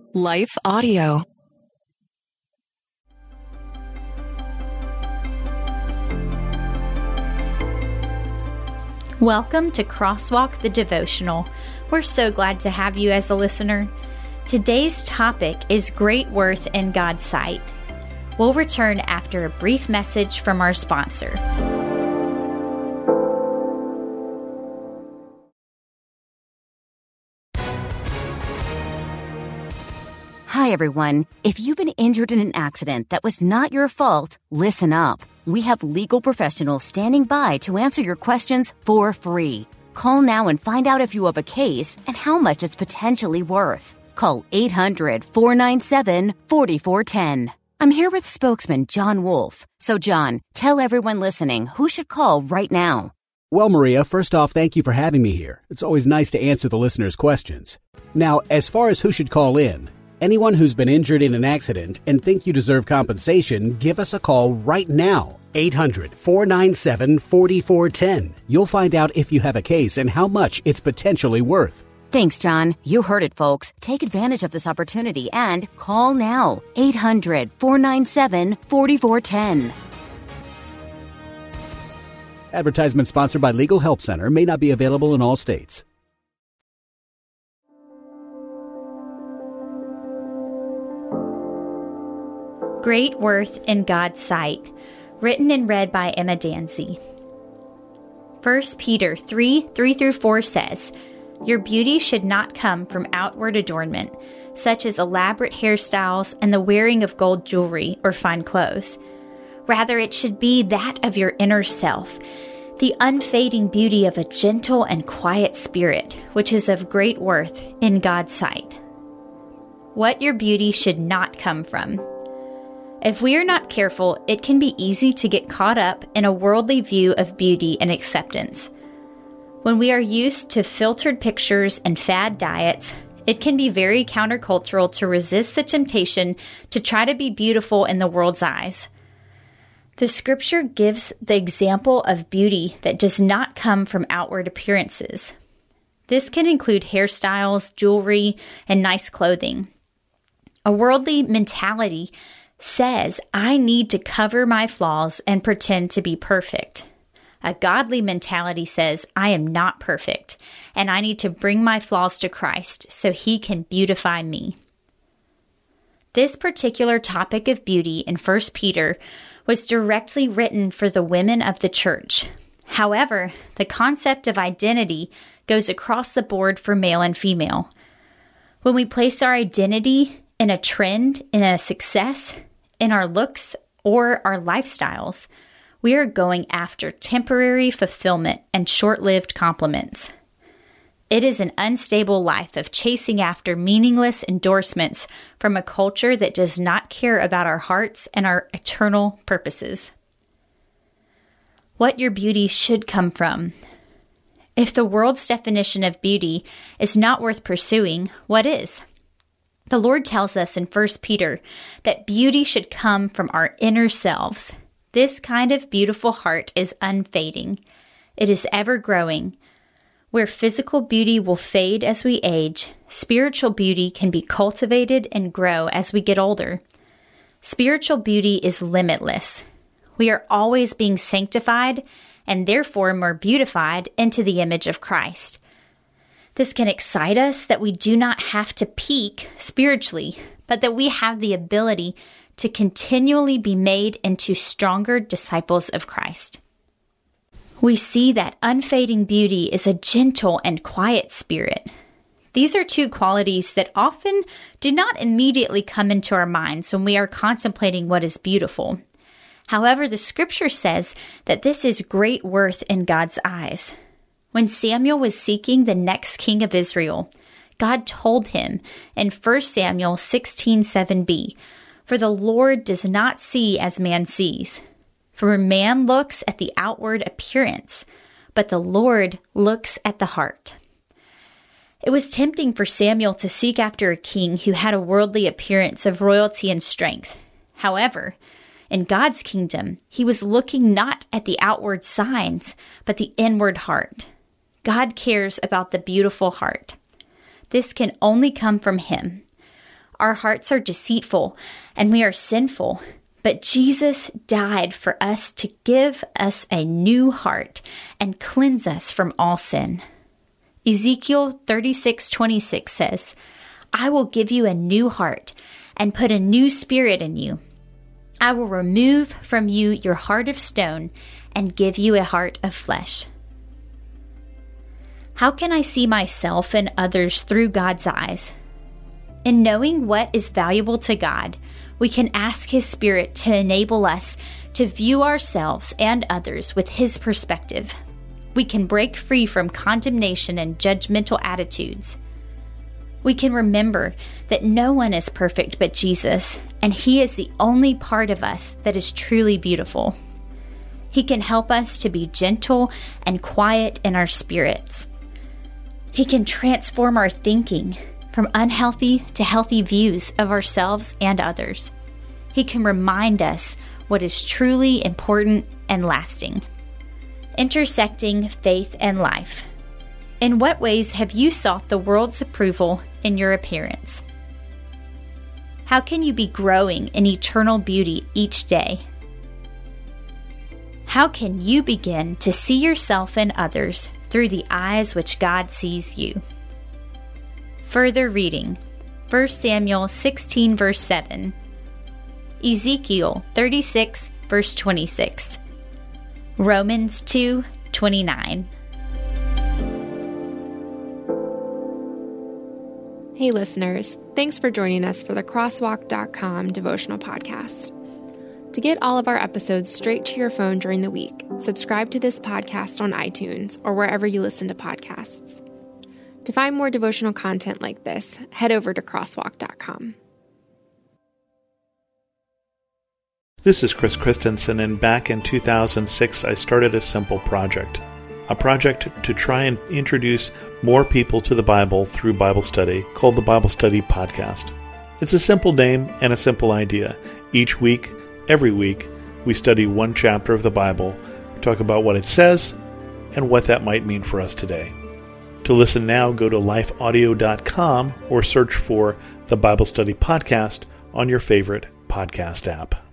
Life Audio. Welcome to Crosswalk the Devotional. We're so glad to have you as a listener. Today's topic is great worth in God's sight. We'll return after a brief message from our sponsor. Hi, everyone. If you've been injured in an accident that was not your fault, listen up. We have legal professionals standing by to answer your questions for free. Call now and find out if you have a case and how much it's potentially worth. Call 800-497-4410. I'm here with spokesman John Wolf. So, John, tell everyone listening who should call right now. Well, Maria, first off, thank you for having me here. It's always nice to answer the listeners' questions. Now, as far as who should call in, anyone who's been injured in an accident and think you deserve compensation, give us a call right now. 800-497-4410. You'll find out if you have a case and how much it's potentially worth. Thanks, John. You heard it, folks. Take advantage of this opportunity and call now. 800-497-4410. Advertisement sponsored by Legal Help Center. May not be available in all states. Great Worth in God's Sight, written and read by Emma Danzy. 1 Peter 3:3-4 says, "Your beauty should not come from outward adornment, such as elaborate hairstyles and the wearing of gold jewelry or fine clothes. Rather, it should be that of your inner self, the unfading beauty of a gentle and quiet spirit, which is of great worth in God's sight." What your beauty should not come from. If we are not careful, it can be easy to get caught up in a worldly view of beauty and acceptance. When we are used to filtered pictures and fad diets, it can be very countercultural to resist the temptation to try to be beautiful in the world's eyes. The scripture gives the example of beauty that does not come from outward appearances. This can include hairstyles, jewelry, and nice clothing. A worldly mentality says, I need to cover my flaws and pretend to be perfect. A godly mentality says, I am not perfect, and I need to bring my flaws to Christ so He can beautify me. This particular topic of beauty in 1 Peter was directly written for the women of the church. However, the concept of identity goes across the board for male and female. When we place our identity in a trend, in a success, in our looks, or our lifestyles, we are going after temporary fulfillment and short-lived compliments. It is an unstable life of chasing after meaningless endorsements from a culture that does not care about our hearts and our eternal purposes. What your beauty should come from. If the world's definition of beauty is not worth pursuing, what is? The Lord tells us in 1 Peter that beauty should come from our inner selves. This kind of beautiful heart is unfading. It is ever growing. Where physical beauty will fade as we age, spiritual beauty can be cultivated and grow as we get older. Spiritual beauty is limitless. We are always being sanctified and therefore more beautified into the image of Christ. This can excite us that we do not have to peak spiritually, but that we have the ability to continually be made into stronger disciples of Christ. We see that unfading beauty is a gentle and quiet spirit. These are two qualities that often do not immediately come into our minds when we are contemplating what is beautiful. However, the scripture says that this is great worth in God's eyes. When Samuel was seeking the next king of Israel, God told him in 1 Samuel 16:7b, "For the Lord does not see as man sees. For man looks at the outward appearance, but the Lord looks at the heart." It was tempting for Samuel to seek after a king who had a worldly appearance of royalty and strength. However, in God's kingdom, he was looking not at the outward signs, but the inward heart. God cares about the beautiful heart. This can only come from Him. Our hearts are deceitful and we are sinful, but Jesus died for us to give us a new heart and cleanse us from all sin. Ezekiel 36:26 says, I will give you a new heart and put a new spirit in you. I will remove from you your heart of stone and give you a heart of flesh. How can I see myself and others through God's eyes? In knowing what is valuable to God, we can ask His Spirit to enable us to view ourselves and others with His perspective. We can break free from condemnation and judgmental attitudes. We can remember that no one is perfect but Jesus, and He is the only part of us that is truly beautiful. He can help us to be gentle and quiet in our spirits. He can transform our thinking from unhealthy to healthy views of ourselves and others. He can remind us what is truly important and lasting. Intersecting faith and life. In what ways have you sought the world's approval in your appearance? How can you be growing in eternal beauty each day? How can you begin to see yourself and others through the eyes which God sees you? Further reading, 1 Samuel 16 verse 7, Ezekiel 36 verse 26, Romans 2:29. Hey listeners, thanks for joining us for the Crosswalk.com devotional podcast. To get all of our episodes straight to your phone during the week, subscribe to this podcast on iTunes or wherever you listen to podcasts. To find more devotional content like this, head over to Crosswalk.com. This is Chris Christensen, and back in 2006 I started a simple project. A project to try and introduce more people to the Bible through Bible study called the Bible Study Podcast. It's a simple name and a simple idea. Each week, every week, we study one chapter of the Bible, talk about what it says, and what that might mean for us today. To listen now, go to lifeaudio.com or search for the Bible Study Podcast on your favorite podcast app.